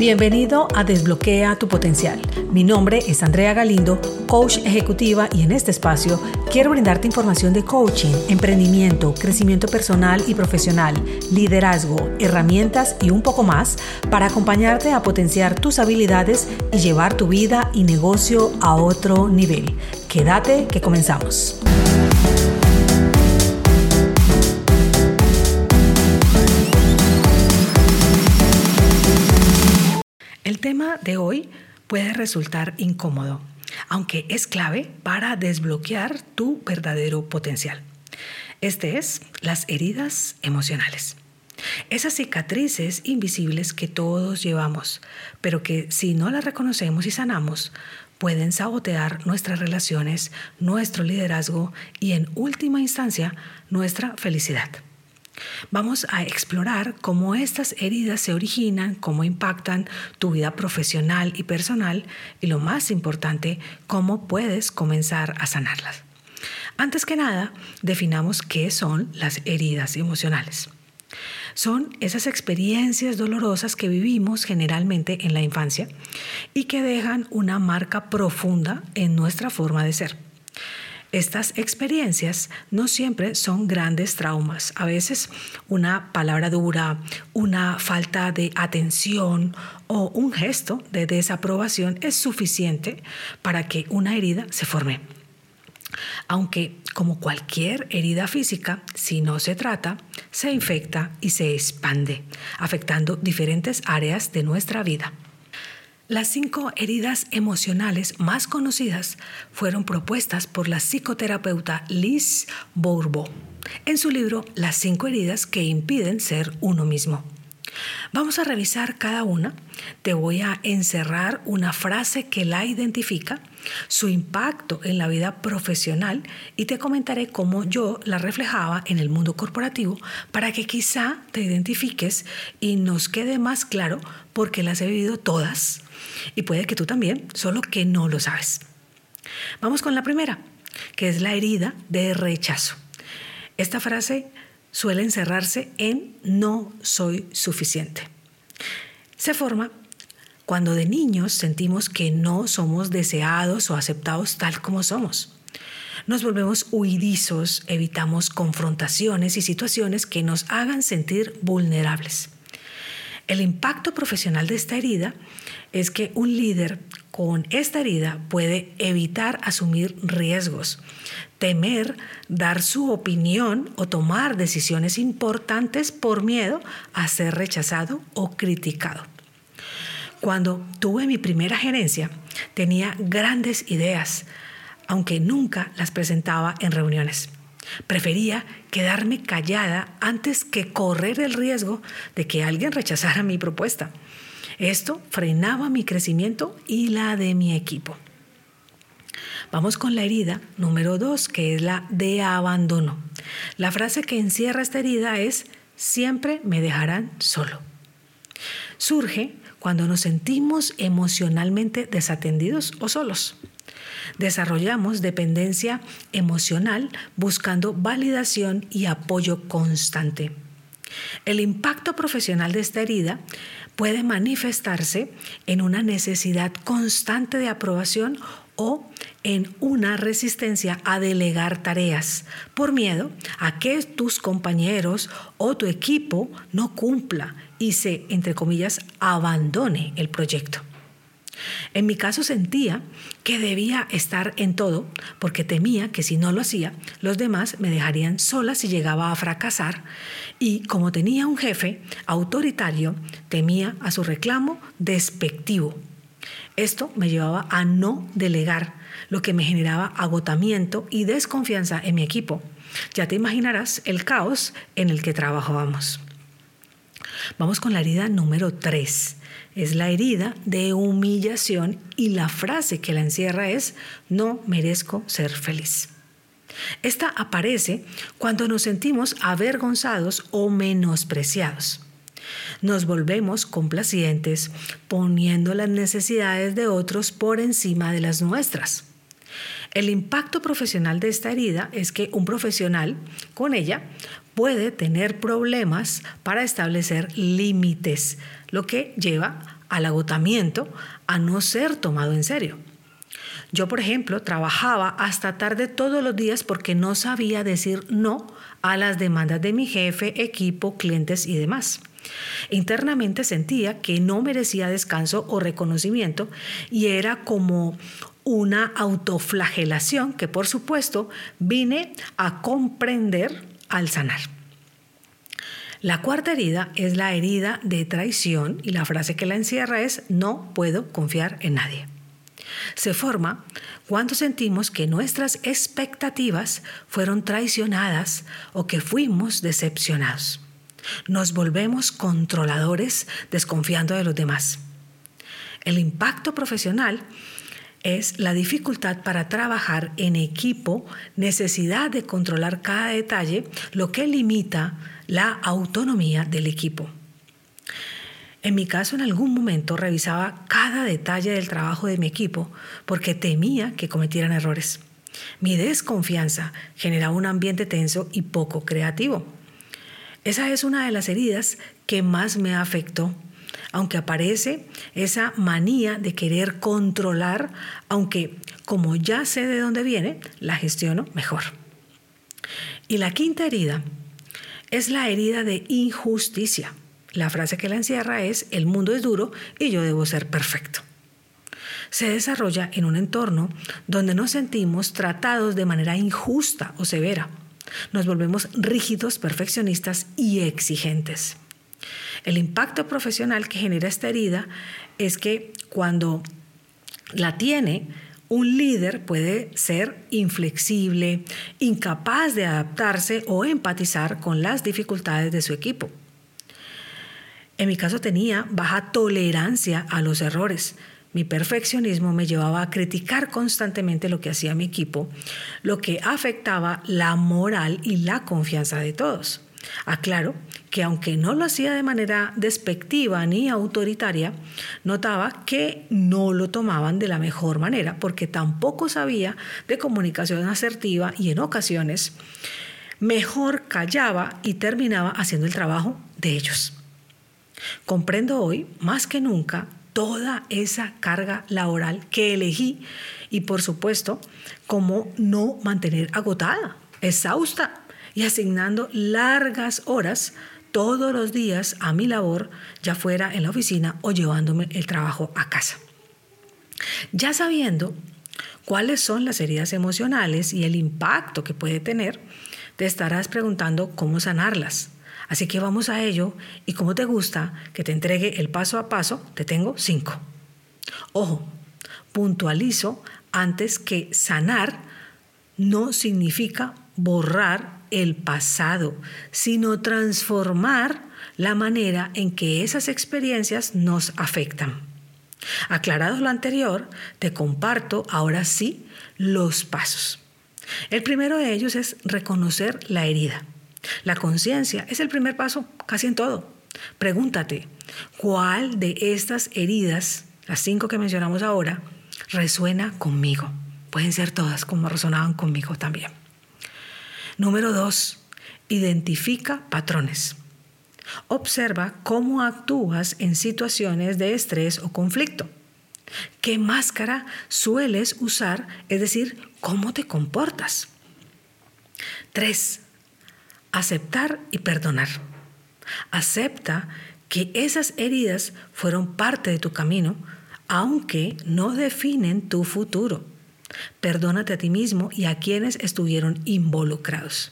Bienvenido a Desbloquea tu Potencial. Mi nombre es Andrea Galindo, coach ejecutiva, y en este espacio quiero brindarte información de coaching, emprendimiento, crecimiento personal y profesional, liderazgo, herramientas y un poco más para acompañarte a potenciar tus habilidades y llevar tu vida y negocio a otro nivel. Quédate que comenzamos. El tema de hoy puede resultar incómodo, aunque es clave para desbloquear tu verdadero potencial. Este es las heridas emocionales. Esas cicatrices invisibles que todos llevamos, pero que si no las reconocemos y sanamos, pueden sabotear nuestras relaciones, nuestro liderazgo y en última instancia, nuestra felicidad. Vamos a explorar cómo estas heridas se originan, cómo impactan tu vida profesional y personal y, lo más importante, cómo puedes comenzar a sanarlas. Antes que nada, definamos qué son las heridas emocionales. Son esas experiencias dolorosas que vivimos generalmente en la infancia y que dejan una marca profunda en nuestra forma de ser. Estas experiencias no siempre son grandes traumas. A veces una palabra dura, una falta de atención o un gesto de desaprobación es suficiente para que una herida se forme. Aunque, como cualquier herida física, si no se trata, se infecta y se expande, afectando diferentes áreas de nuestra vida. Las 5 heridas emocionales más conocidas fueron propuestas por la psicoterapeuta Liz Bourbeau en su libro Las 5 heridas que impiden ser uno mismo. Vamos a revisar cada una. Te voy a encerrar una frase que la identifica, su impacto en la vida profesional, y te comentaré cómo yo la reflejaba en el mundo corporativo para que quizá te identifiques y nos quede más claro por qué las he vivido todas. Y puede que tú también, solo que no lo sabes. Vamos con la primera, que es la herida de rechazo. Esta frase suele encerrarse en no soy suficiente. Se forma cuando de niños sentimos que no somos deseados o aceptados tal como somos. Nos volvemos huidizos, evitamos confrontaciones y situaciones que nos hagan sentir vulnerables. El impacto profesional de esta herida es que un líder con esta herida puede evitar asumir riesgos, temer dar su opinión o tomar decisiones importantes por miedo a ser rechazado o criticado. Cuando tuve mi primera gerencia, tenía grandes ideas, aunque nunca las presentaba en reuniones. Prefería quedarme callada antes que correr el riesgo de que alguien rechazara mi propuesta. Esto frenaba mi crecimiento y la de mi equipo. Vamos con la herida número 2, que es la de abandono. La frase que encierra esta herida es: siempre me dejarán solo. Surge cuando nos sentimos emocionalmente desatendidos o solos. Desarrollamos dependencia emocional buscando validación y apoyo constante. El impacto profesional de esta herida puede manifestarse en una necesidad constante de aprobación o en una resistencia a delegar tareas por miedo a que tus compañeros o tu equipo no cumpla y se, entre comillas, abandone el proyecto. En mi caso sentía que debía estar en todo porque temía que si no lo hacía, los demás me dejarían sola si llegaba a fracasar, y como tenía un jefe autoritario, temía a su reclamo despectivo. Esto me llevaba a no delegar, lo que me generaba agotamiento y desconfianza en mi equipo. Ya te imaginarás el caos en el que trabajábamos. Vamos con la herida número 3. Es la herida de humillación y la frase que la encierra es: no merezco ser feliz. Esta aparece cuando nos sentimos avergonzados o menospreciados. Nos volvemos complacientes, poniendo las necesidades de otros por encima de las nuestras. El impacto profesional de esta herida es que un profesional con ella puede tener problemas para establecer límites, lo que lleva al agotamiento, a no ser tomado en serio. Yo, por ejemplo, trabajaba hasta tarde todos los días porque no sabía decir no a las demandas de mi jefe, equipo, clientes y demás. Internamente sentía que no merecía descanso o reconocimiento y era como una autoflagelación que, por supuesto, vine a comprender al sanar. La cuarta herida es la herida de traición y la frase que la encierra es: no puedo confiar en nadie. Se forma cuando sentimos que nuestras expectativas fueron traicionadas o que fuimos decepcionados. Nos volvemos controladores, desconfiando de los demás. El impacto profesional es la dificultad para trabajar en equipo, necesidad de controlar cada detalle, lo que limita la autonomía del equipo. En mi caso, en algún momento revisaba cada detalle del trabajo de mi equipo porque temía que cometieran errores. Mi desconfianza generaba un ambiente tenso y poco creativo. Esa es una de las heridas que más me afectó, aunque aparece esa manía de querer controlar, aunque como ya sé de dónde viene, la gestiono mejor. Y la quinta herida es la herida de injusticia. La frase que la encierra es: el mundo es duro y yo debo ser perfecto. Se desarrolla en un entorno donde nos sentimos tratados de manera injusta o severa. Nos volvemos rígidos, perfeccionistas y exigentes. El impacto profesional que genera esta herida es que cuando la tiene, un líder puede ser inflexible, incapaz de adaptarse o empatizar con las dificultades de su equipo. En mi caso tenía baja tolerancia a los errores. Mi perfeccionismo me llevaba a criticar constantemente lo que hacía mi equipo, lo que afectaba la moral y la confianza de todos. Aclaro que aunque no lo hacía de manera despectiva ni autoritaria, notaba que no lo tomaban de la mejor manera porque tampoco sabía de comunicación asertiva y en ocasiones mejor callaba y terminaba haciendo el trabajo de ellos. Comprendo hoy, más que nunca, toda esa carga laboral que elegí y, por supuesto, cómo no mantener agotada, exhausta y asignando largas horas todos los días a mi labor, ya fuera en la oficina o llevándome el trabajo a casa. Ya sabiendo cuáles son las heridas emocionales y el impacto que puede tener, te estarás preguntando cómo sanarlas. Así que vamos a ello y como te gusta que te entregue el paso a paso, te tengo 5. Ojo, puntualizo antes que sanar no significa borrar el pasado, sino transformar la manera en que esas experiencias nos afectan. Aclarado lo anterior, te comparto ahora sí los pasos. El primero de ellos es reconocer la herida. La conciencia es el primer paso casi en todo. Pregúntate, ¿cuál de estas heridas, las 5 que mencionamos ahora, resuena conmigo? Pueden ser todas como resonaban conmigo también. Número 2, identifica patrones. Observa cómo actúas en situaciones de estrés o conflicto. ¿Qué máscara sueles usar? Es decir, ¿cómo te comportas? 3, aceptar y perdonar. Acepta que esas heridas fueron parte de tu camino, aunque no definen tu futuro. Perdónate a ti mismo y a quienes estuvieron involucrados.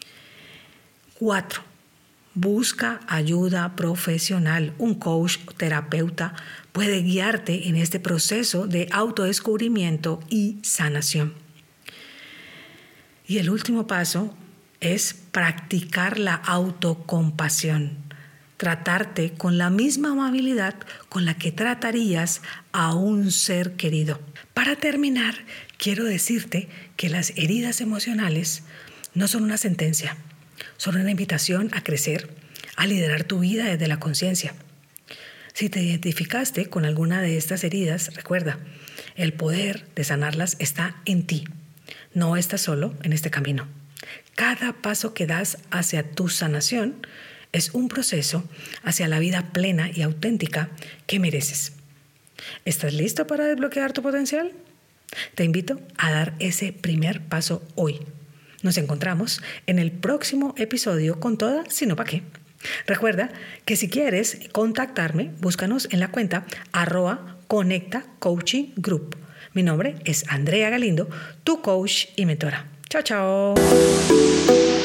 4. Busca ayuda profesional. Un coach o terapeuta puede guiarte en este proceso de autodescubrimiento y sanación. Y el último paso es practicar la autocompasión. Tratarte con la misma amabilidad con la que tratarías a un ser querido. Para terminar, quiero decirte que las heridas emocionales no son una sentencia, son una invitación a crecer, a liderar tu vida desde la conciencia. Si te identificaste con alguna de estas heridas, recuerda, el poder de sanarlas está en ti. No estás solo en este camino. Cada paso que das hacia tu sanación Es un proceso hacia la vida plena y auténtica que mereces. ¿Estás listo para desbloquear tu potencial? Te invito a dar ese primer paso hoy. Nos encontramos en el próximo episodio con toda, sino pa' qué. Recuerda que si quieres contactarme, búscanos en la cuenta @Conecta Coaching Group. Mi nombre es Andrea Galindo, tu coach y mentora. Chao, chao.